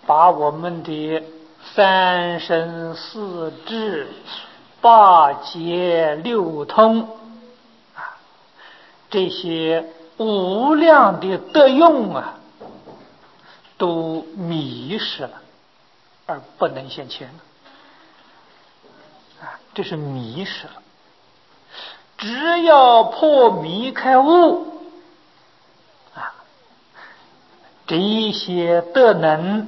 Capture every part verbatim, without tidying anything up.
把我们的三身四智、八节六通啊，这些无量的德用啊，都迷失了，而不能现前了啊，这是迷失了。只要破迷开悟啊，这一些德能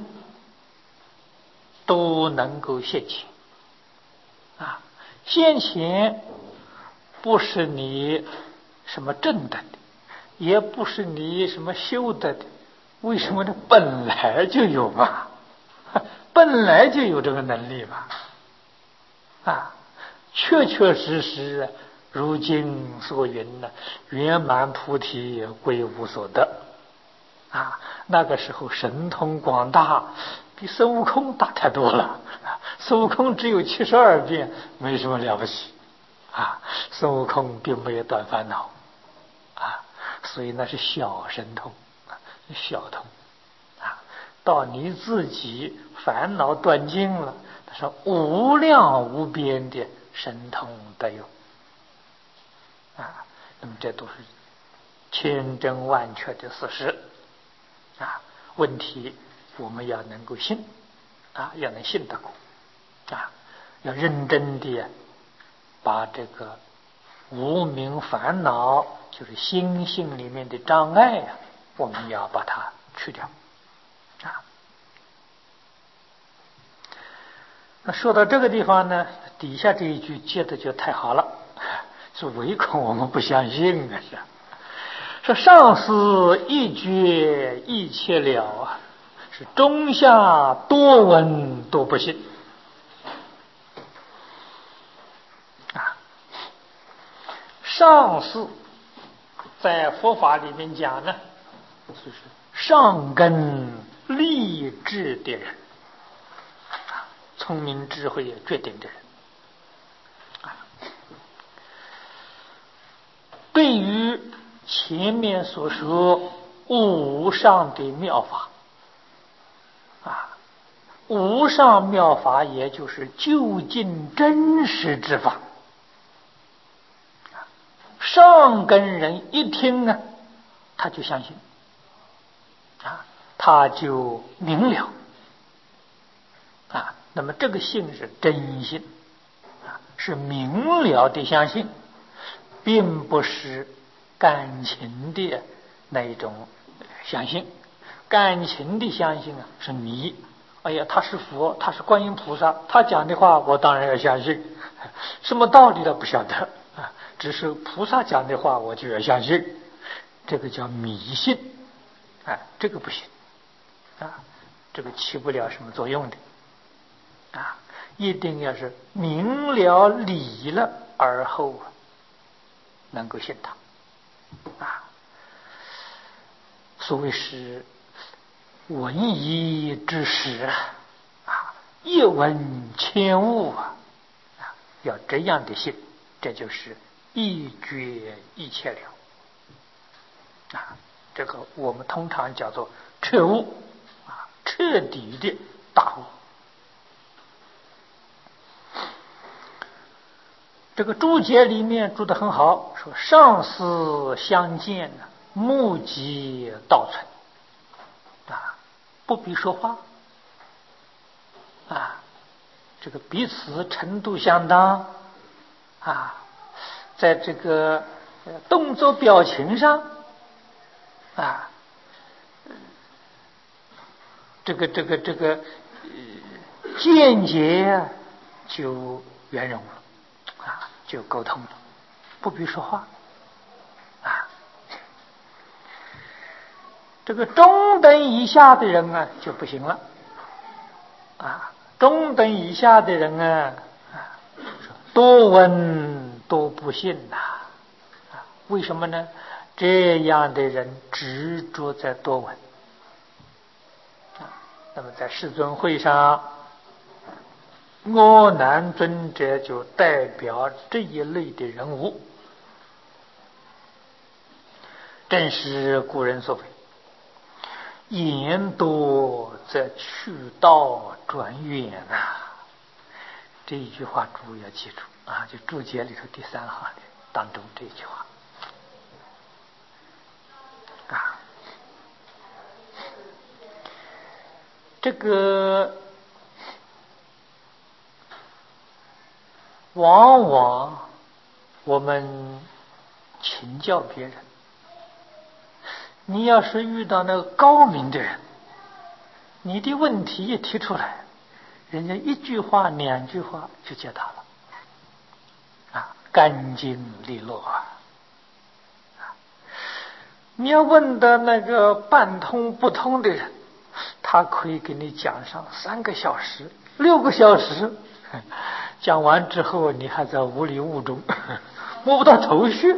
都能够现前啊。现前不是你什么正德的，也不是你什么修德的，为什么呢？本来就有嘛，本来就有这个能力嘛啊，确确实实如今所云呢，圆满菩提归无所得啊。那个时候神通广大，比孙悟空大太多了。孙悟空只有七十二变，没什么了不起啊。孙悟空并没有断烦恼啊，所以那是小神通啊，小通啊。到你自己烦恼断尽了，他说无量无边的神通德用啊，那么这都是千真万确的事实啊。问题我们要能够信啊，要能信得过啊，要认真的把这个无明烦恼，就是心性里面的障碍呀、啊，我们要把它去掉啊。那说到这个地方呢，底下这一句接的就太好了，是唯恐我们不相信啊！说上师一觉一切了啊，是中下多闻都不信啊。上师在佛法里面讲呢，就是上根立志的人，聪明智慧决定的人啊。对于前面所说无上的妙法啊，无上妙法也就是究竟真实之法，上根人一听呢，他就相信啊，他就明了啊。那么这个信是真信啊，是明了的相信，并不是感情的那一种相信。感情的相信啊是迷，哎呀，他是佛，他是观音菩萨，他讲的话我当然要相信，什么道理都不晓得啊，只是菩萨讲的话我就要相信，这个叫迷信啊，这个不行啊，这个起不了什么作用的啊，一定要是明了理了而后能够信他啊。所谓是闻一知十啊，一闻千悟啊，要这样的信，这就是一觉一切了啊。这个我们通常叫做彻悟啊，彻底的大悟。这个注解里面注得很好，说上师相见呢，目即道存啊，不必说话啊，这个彼此程度相当啊，在这个动作表情上啊，这个这个这个间接就圆融了啊，就沟通了，不必说话啊。这个中等以下的人啊就不行了啊，中等以下的人啊，多闻都不信呐啊，为什么呢？这样的人执着在多闻啊。那么在世尊会上，阿难尊者就代表这一类的人物，正是古人所谓言多则去道转远啊！这一句话诸位要记住啊，就注解里头第三行的当中这一句话啊。这个往往我们请教别人，你要是遇到那个高明的人，你的问题一提出来，人家一句话两句话就解答了啊，干净利落啊。你要问的那个半通不通的人，他可以给你讲上三个小时六个小时，讲完之后你还在雾里雾中摸不到头绪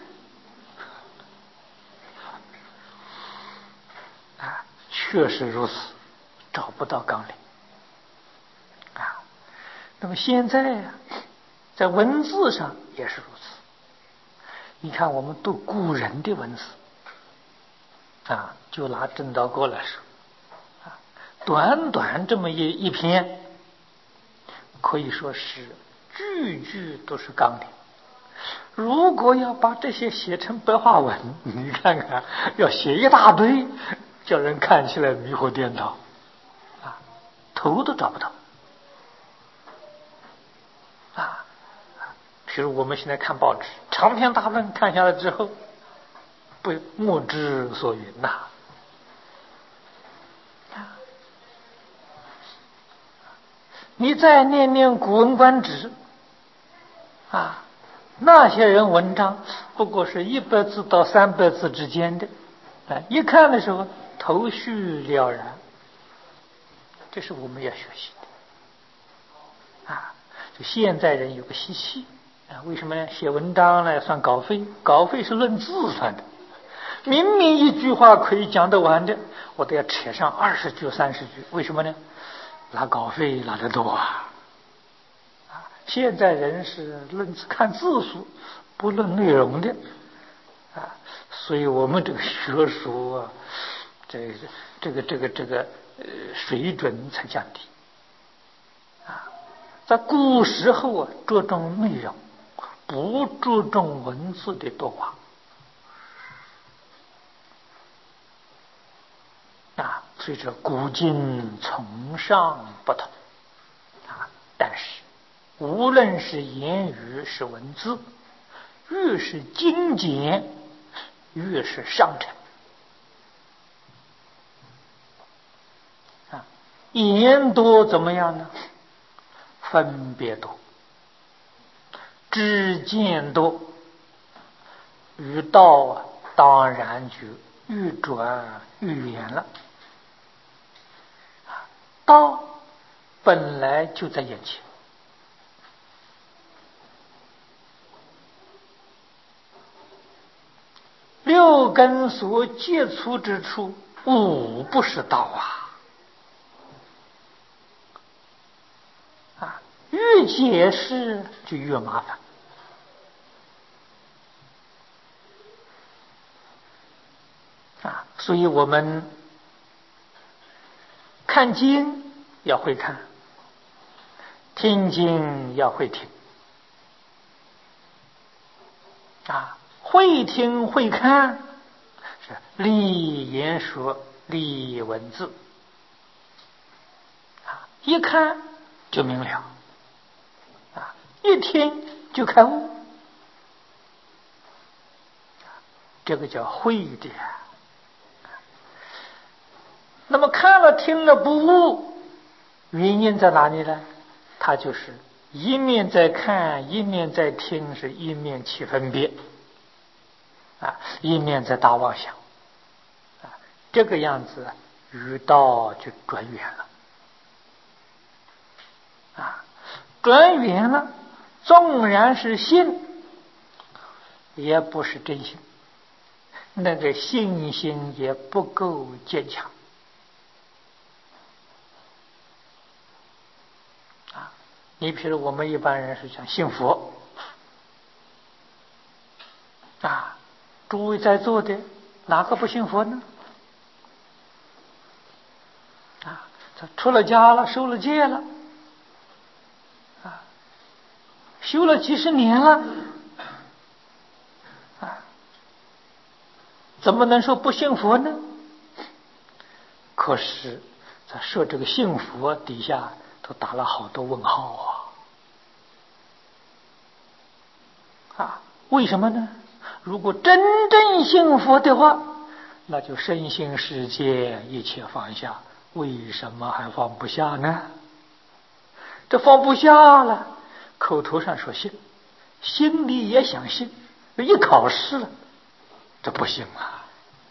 啊，确实如此，找不到纲领啊。那么现在呀、啊，在文字上也是如此。你看我们读古人的文字啊，就拿郑道国来说啊，短短这么一一篇，可以说是句句都是纲领。如果要把这些写成白话文，你看看要写一大堆，叫人看起来迷惑颠倒啊，头都找不到啊。比如我们现在看报纸，长篇大论看下来之后，不目之所云呐、啊。你再念念《古文观止》啊，那些人文章不过是一百字到三百字之间的，啊，一看的时候头绪了然，这是我们要学习的啊。就现在人有个习气啊，为什么呢？写文章呢算稿费，稿费是论字算的。明明一句话可以讲得完的，我都要扯上二十句三十句，为什么呢？拿稿费拿得多啊！啊，现在人是论看字数，不论内容的啊，所以我们这个学术啊，这这个这个这个呃水准才降低啊。在古时候啊，着重内容，不注重文字的多寡啊，所以说古今从上不同啊。但是无论是言语是文字，越是精简，越是上乘啊。言多怎么样呢？分别多，知见多，与道啊，当然就愈转愈远了。道本来就在眼前，六根所接触之处，无不是道啊！啊，越解释就越麻烦啊！所以我们看经要会看，听经要会听啊，会听会看是立言说，立文字啊，一看就明了啊，一听就开悟，这个叫会的。那么看了听了不悟，原因在哪里呢？它就是一面在看，一面在听，是一面起分别啊，一面在打妄想啊，这个样子与道就转远了啊，转远了，纵然是信，也不是真心，那个信心也不够坚强。你比如我们一般人是讲信佛啊，诸位在座的哪个不信佛呢？ 他出了家了，受了戒了，啊，修了几十年了，啊，怎么能说不信佛呢？可是，在说这个信佛底下都打了好多问号啊！啊，为什么呢？如果真正信佛的话，那就身心世界一切放下，为什么还放不下呢？这放不下了，口头上说信，心里也想信，一考试了，这不行啊！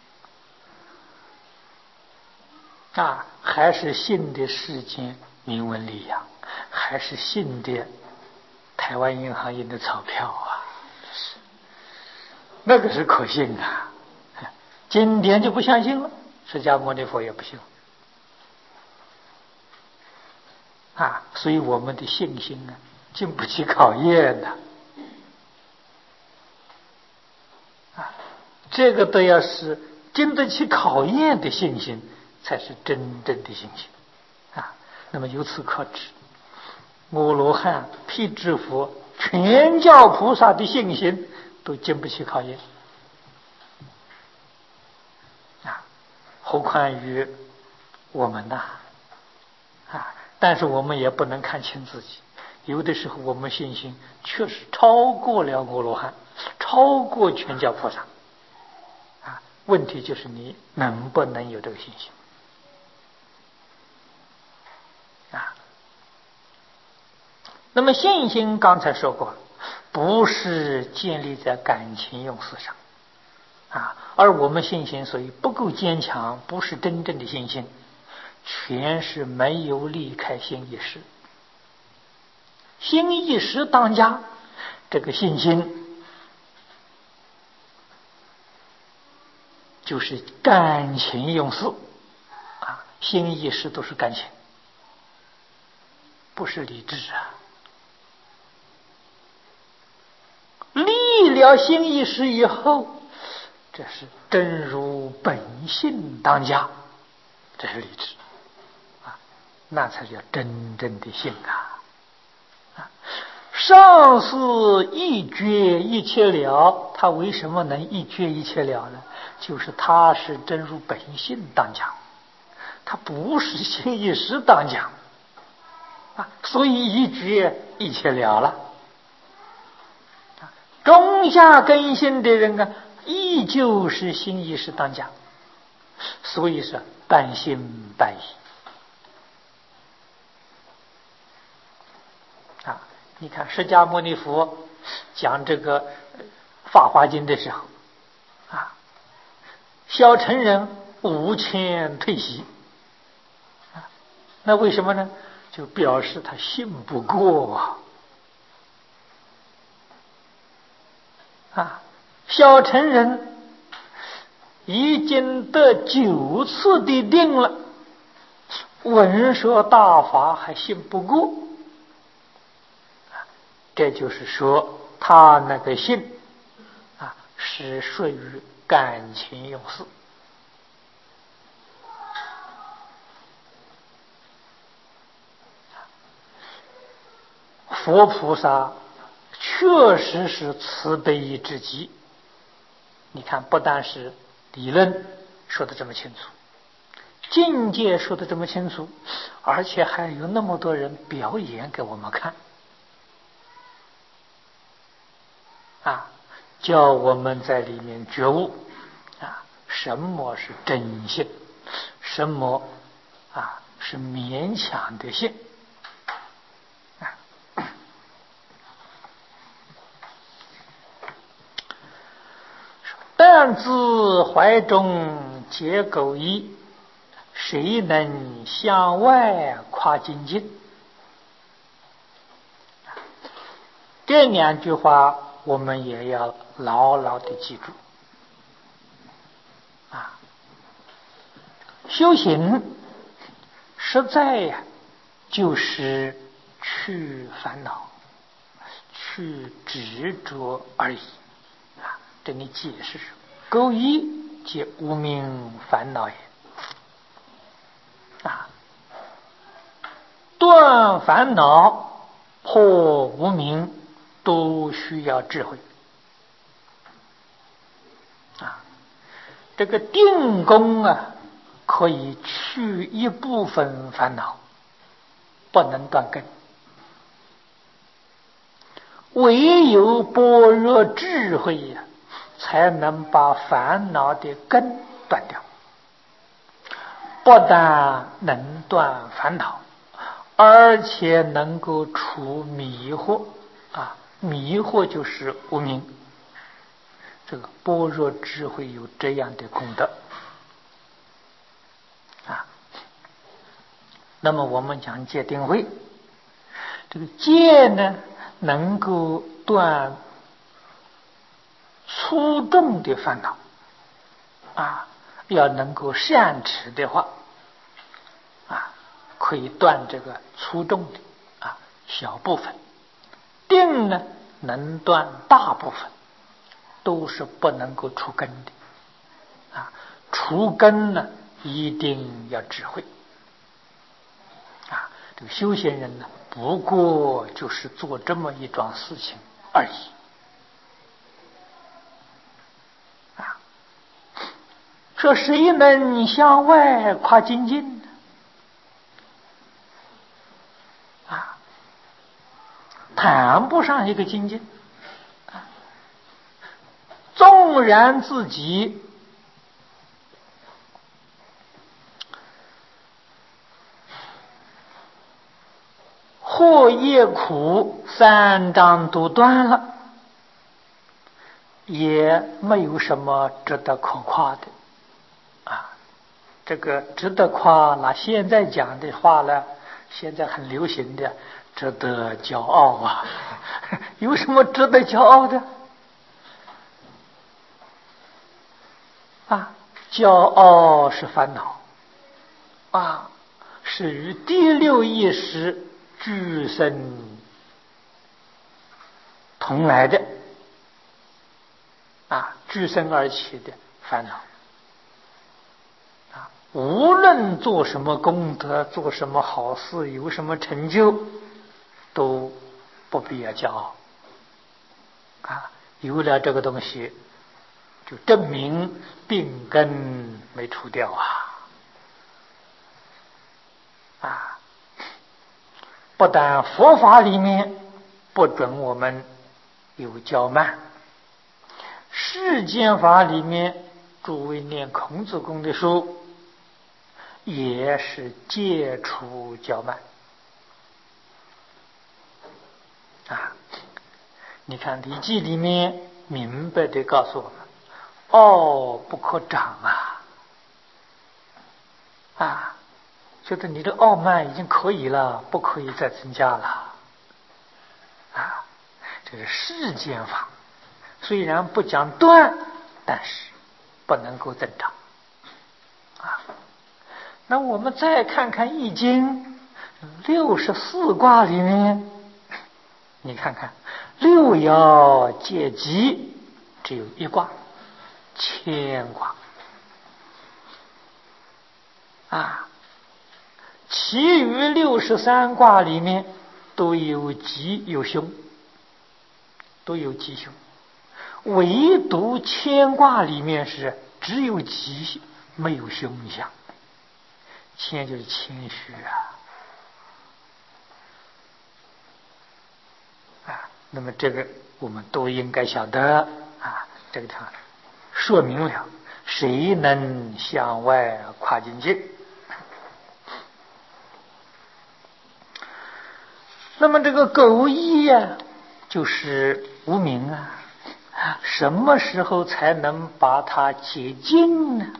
啊，还是信的世间名闻利养，还是信的台湾银行印的钞票啊，是那个是可信啊。今天就不相信了，释迦牟尼佛也不信啊，所以我们的信心啊，经不起考验的啊，这个都要是经得起考验的信心，才是真正的信心啊。那么由此可知，阿罗汉、辟支佛、全教菩萨的信心都经不起考验啊，何况于我们呐啊！但是我们也不能看轻自己，有的时候我们信心确实超过了阿罗汉，超过全教菩萨啊。问题就是你能不能有这个信心啊？那么信心刚才说过，不是建立在感情用事上啊，而我们信心所以不够坚强，不是真正的信心，全是没有离开心意识，心意识当家，这个信心就是感情用事啊，心意识都是感情，不是理智啊。立了心意识以后，这是真如本性当家，这是理智啊，那才叫真正的信啊！啊，上士一觉一切了，他为什么能一觉一切了呢？就是他是真如本性当家，他不是心意识当家啊，所以一觉一切了了。中下根性的人啊，依旧是心意识当家，所以说半信半疑啊。你看释迦牟尼佛讲这个《法华经》的时候啊，小乘人无谦退席啊，那为什么呢？就表示他信不过啊。啊，小乘人已经得九次的定了，闻说大法还信不过，这就是说他那个信啊是属于感情用事。佛菩萨确实是慈悲之极，你看不但是理论说的这么清楚，境界说的这么清楚，而且还有那么多人表演给我们看啊，叫我们在里面觉悟啊，什么是真信，什么啊是勉强的信啊。但自怀中结垢衣，谁能向外夸精进？这两句话我们也要牢牢的记住啊！修行实在呀，就是去烦恼、去执着而已啊！这里解释说，垢衣即无明烦恼也啊！ 断烦恼、破无明，都需要智慧啊。这个定功啊，可以去一部分烦恼，不能断根。唯有般若智慧呀、啊，才能把烦恼的根断掉。不但能断烦恼，而且能够除迷惑啊！迷惑就是无明。这个般若智慧有这样的功德啊。那么我们讲戒定慧，这个戒呢，能够断粗重的烦恼啊。要能够善持的话啊，可以断这个粗重的啊小部分。定呢，能断大部分，都是不能够除根的啊。除根呢，一定要智慧啊。这个修行人呢，不过就是做这么一桩事情而已。说谁能向外跨精进呢？啊，谈不上一个精进。纵然自己祸业苦三障都断了，也没有什么值得可夸的。这个值得夸，拿现在讲的话呢，现在很流行的，值得骄傲啊！有什么值得骄傲的？啊，骄傲是烦恼啊，是与第六意识俱生同来的啊，俱生而起的烦恼。无论做什么功德，做什么好事，有什么成就，都不必要骄傲啊！有了这个东西，就证明病根没除掉啊！啊，不但佛法里面不准我们有骄慢，世间法里面，诸位念孔子功的书，也是戒除骄慢啊！你看《礼记》里面明白的告诉我们：傲不可长啊！啊，觉得你的傲慢已经可以了，不可以再增加了啊！这个世间法虽然不讲断，但是不能够增长啊。那我们再看看《易经》六十四卦里面，你看看六爻解吉，只有一卦乾卦啊，其余六十三卦里面都有吉有凶，都有吉凶，唯独乾卦里面是只有吉没有凶相。谦就是谦虚啊，啊，那么这个我们都应该晓得啊。这个地方说明了，谁能向外跨境界？那么这个苟易呀，就是无明啊，什么时候才能把它解尽呢？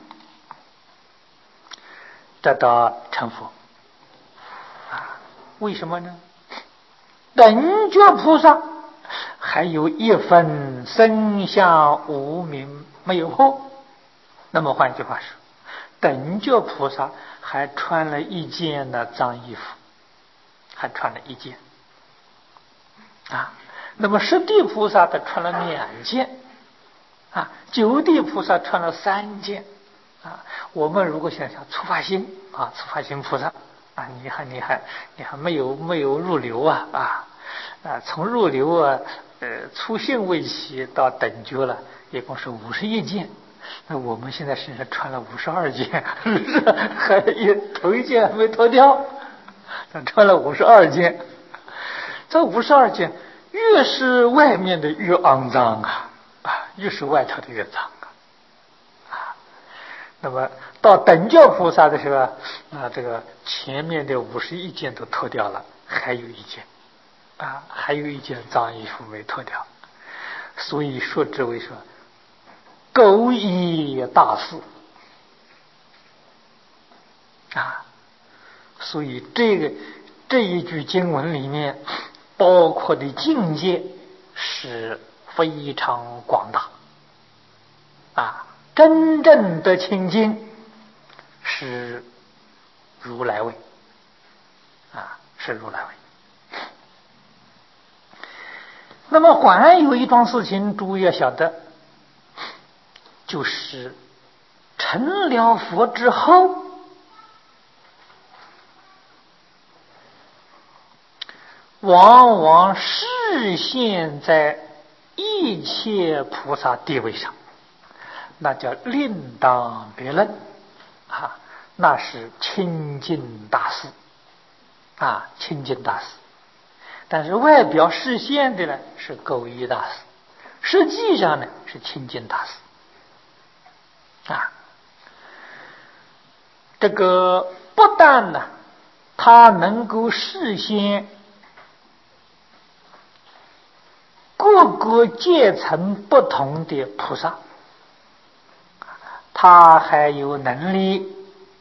得到成佛啊？为什么呢？等觉菩萨还有一分身相无明没有破。那么换句话说，等觉菩萨还穿了一件的脏衣服，还穿了一件啊。那么十地菩萨他穿了两件啊，九地菩萨穿了三件啊。我们如果想想初发心啊，初发心菩萨啊，你还你还你还没有没有入流啊啊啊！从入流啊，呃，初信未起到等觉了，一共是五十一件。那我们现在身上穿了五十二件，还一头一件还没脱掉，穿了五十二件。这五十二件越是外面的越肮脏啊啊，越是外头的越脏啊啊。那么到等觉菩萨的时候，那这个前面的五十一件都脱掉了，还有一件啊，还有一件脏衣服没脱掉，所以说之为说苟以大事啊。所以这个这一句经文里面包括的境界是非常广大啊，真正的清净是如来位啊，是如来位。那么还有一桩事情诸位要晓得，就是成了佛之后，往往示现在一切菩萨地位上，那叫另当别论啊，那是清净大事啊，清净大事。但是外表示现的呢是苟一大事，实际上呢是清净大事啊。这个不但呢，他能够示现各个阶层不同的菩萨，他还有能力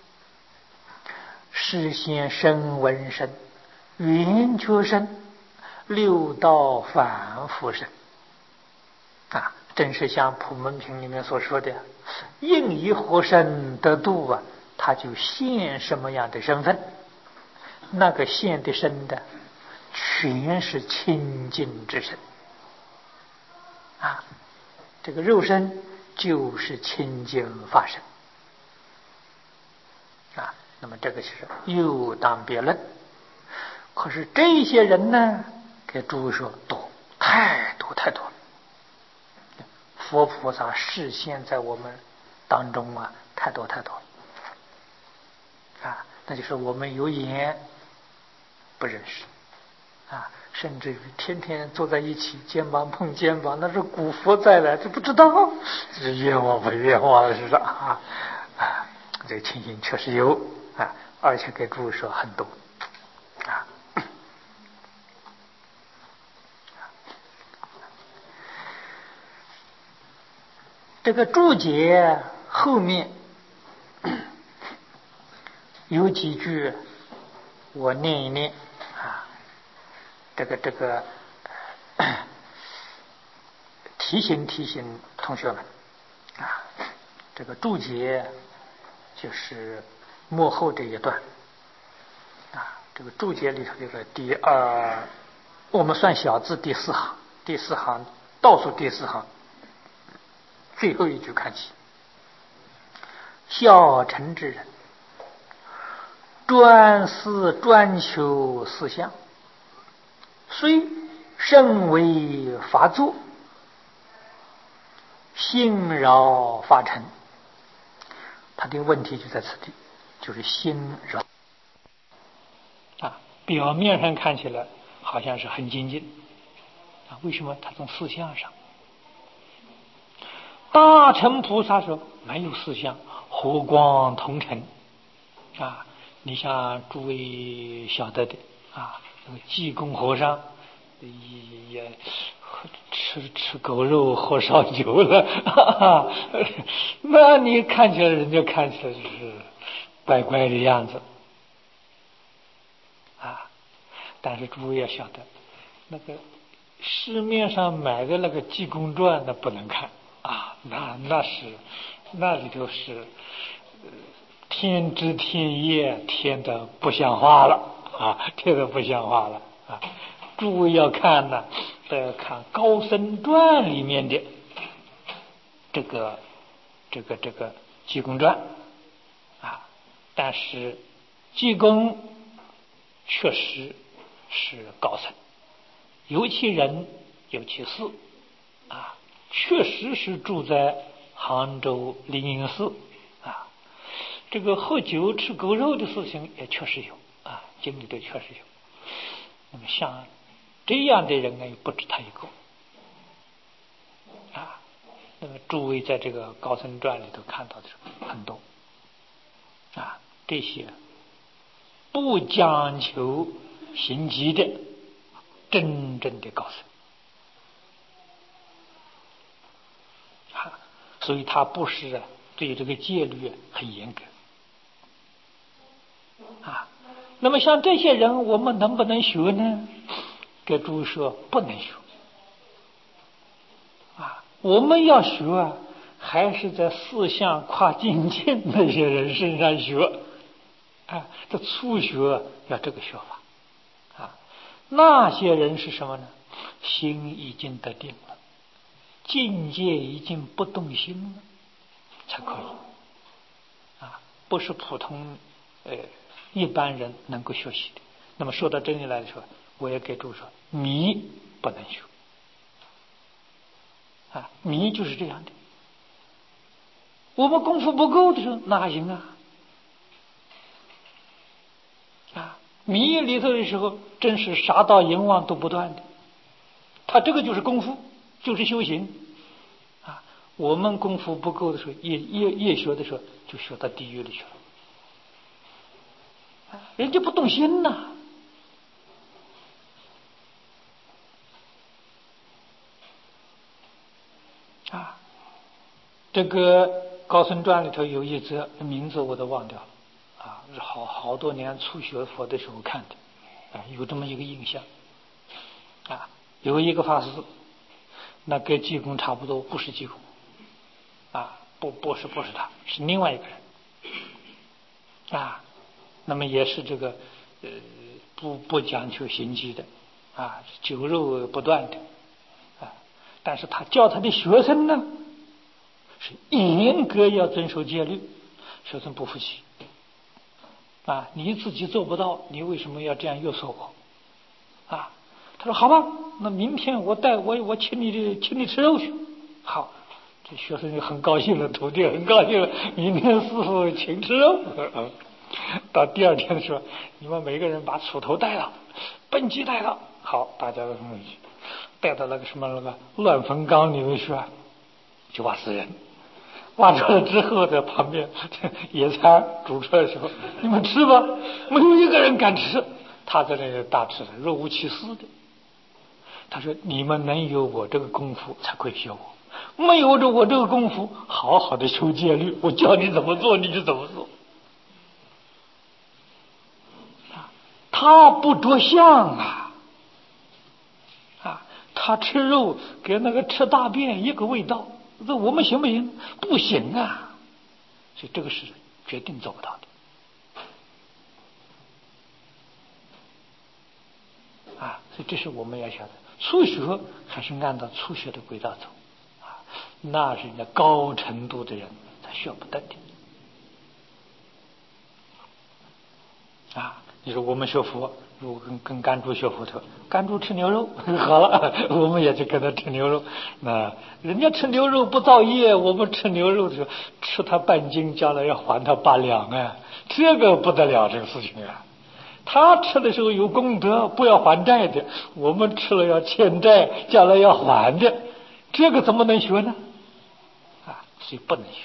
示现声闻身、圆觉身、六道反复身啊，正是像普门品里面所说的，应以何身得度啊，他就现什么样的身份，那个现的身的全是清净之身啊，这个肉身就是清净法身啊。那么这个是又当别论。可是这些人呢，给诸位说多，太多太多了。佛菩萨示现在我们当中啊，太多太多了啊。那就是我们有眼不认识啊，甚至于天天坐在一起，肩膀碰肩膀，那是古佛在了，这不知道，这是冤枉不冤枉了，是不是啊？啊，这个情形确实有啊，而且给诸位说很多啊。这个注解后面有几句，我念一念啊，这个这个提醒提醒同学们啊，这个注解就是幕后这一段啊，这个注解里头这个第二，我们算小字第四行，第四行倒数第四行最后一句看起，小乘之人专思专求思相，虽身为法作，心扰法尘。他的问题就在此地，就是心扰啊。表面上看起来好像是很精进啊，为什么？他从思想上，大乘菩萨说没有思想，和光同尘啊。你像诸位晓得的啊，那个济公和尚也也吃吃狗肉喝烧酒了，哈哈，那你看起来人家看起来就是怪怪的样子啊。但是诸位要晓得，那个市面上买的那个济公传那不能看啊，那那是那里头是天知天夜，天的不像话了啊，天的不像话了啊！诸位要看呢，都要看《高僧传》里面的这个这个这个济公传啊。但是济公确实是高僧，有其人有其事啊，确实是住在杭州灵隐寺啊。这个喝酒吃狗肉的事情也确实有啊，经历的确实有。那么像这样的人呢，也不止他一个啊。那么诸位在这个《高僧传》里头看到的很多啊，这些不讲求行迹的真正的高僧啊，所以他不是对这个戒律很严格啊。那么像这些人，我们能不能学呢？给诸位说，不能学啊。我们要学啊，还是在四相跨境界那些人身上学啊。这初学要这个学法啊。那些人是什么呢？心已经得定了，境界已经不动心了，才可以啊，不是普通呃一般人能够学习的。那么说到这里来说，我也给诸位说，迷不能学啊，迷就是这样的。我们功夫不够的时候哪行啊？啊，迷里头的时候，真是杀盗淫妄都不断的。他这个就是功夫，就是修行啊。我们功夫不够的时候，越越越学的时候，就学到地狱里去了。人家不动心呐。啊，这个《高僧传》里头有一则名字我都忘掉了啊，是好好多年初学佛的时候看的啊，有这么一个印象啊，有一个法师，那跟济公差不多，不是济公啊，不不是不是他，是另外一个人啊，那么也是这个呃不不讲求行迹的啊，酒肉不断的啊，但是他教他的学生呢，是严格要遵守戒律，学生不服气啊，你自己做不到，你为什么要这样约束我啊？他说好吧，那明天我带我我请你的请你吃肉去。好，这学生就很高兴了，徒弟很高兴了，明天师傅请吃肉。到第二天说，你们每个人把锄头带了，畚箕带了，好，大家都送去，带到那个什么那个乱坟岗里面去啊，就挖死人。挖出来之后，在旁边野餐煮出来的时候，你们吃吧，没有一个人敢吃。他在那里大吃的，若无其事的。他说：“你们能有我这个功夫，才可以学我；没有着我这个功夫，好好的修戒律，我教你怎么做，你就怎么做。”他不着相啊，啊，他吃肉跟那个吃大便一个味道，这我们行不行？不行啊！所以这个是决定做不到的啊！所以这是我们要晓得，初学还是按照初学的轨道走啊，那是人家高程度的人才学不得的啊！你说我们学佛，如果跟跟甘珠学佛头，甘珠吃牛肉好了，我们也去跟他吃牛肉。那人家吃牛肉不造业，我们吃牛肉的时候吃他半斤，将来要还他八两啊，这个不得了，这个事情啊。他吃的时候有功德，不要还债的；我们吃了要欠债，将来要还的，这个怎么能学呢？啊，所以不能学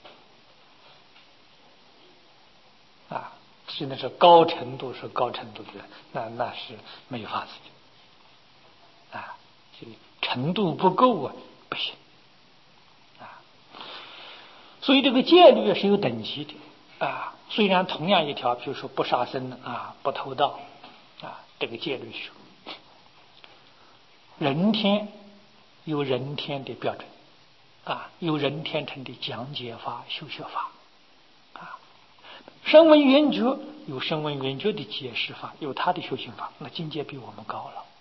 啊。真的是高程度是高程度的，那那是没有法子的啊，这个程度不够啊，不行啊。所以这个戒律是有等级的啊。虽然同样一条，比如说不杀生啊，不偷盗啊，这个戒律是人天有人天的标准啊，有人天成的讲解法、修学法。声闻缘觉有声闻缘觉的解释法，有他的修行法，那境界比我们高了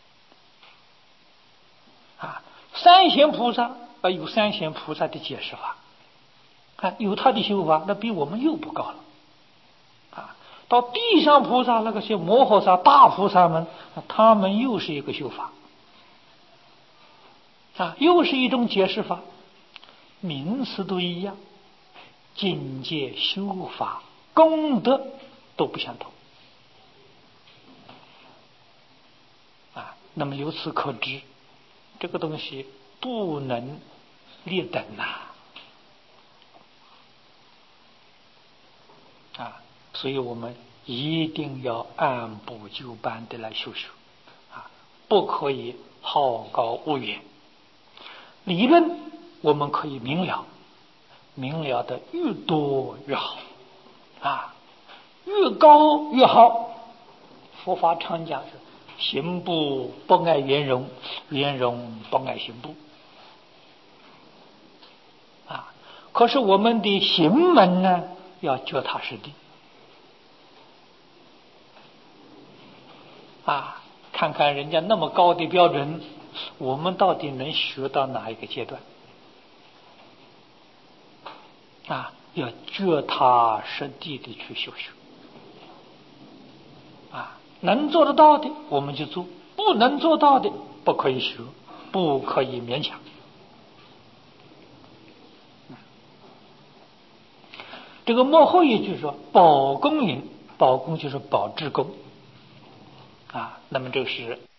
啊。三贤菩萨啊，有三贤菩萨的解释法啊，有他的修法，那比我们又不高了啊。 到地上菩萨那个些摩诃萨、大菩萨们，他们又是一个修法啊，又是一种解释法，名词都一样，境界、修法、功德都不相同啊。那么由此可知，这个东西不能劣等呐啊，所以我们一定要按部就班的来修修啊，不可以好高骛远。理论我们可以明了，明了的越多越好啊，越高越好。佛法常讲是行步不碍圆融，圆融不碍行步啊。可是我们的行门呢，要脚踏实地啊，看看人家那么高的标准，我们到底能学到哪一个阶段啊？要脚踏实地的去修修啊，能做得到的我们就做，不能做到的不可以学，不可以勉强。这个幕后一句说保功云，保功就是保智功啊，那么这个是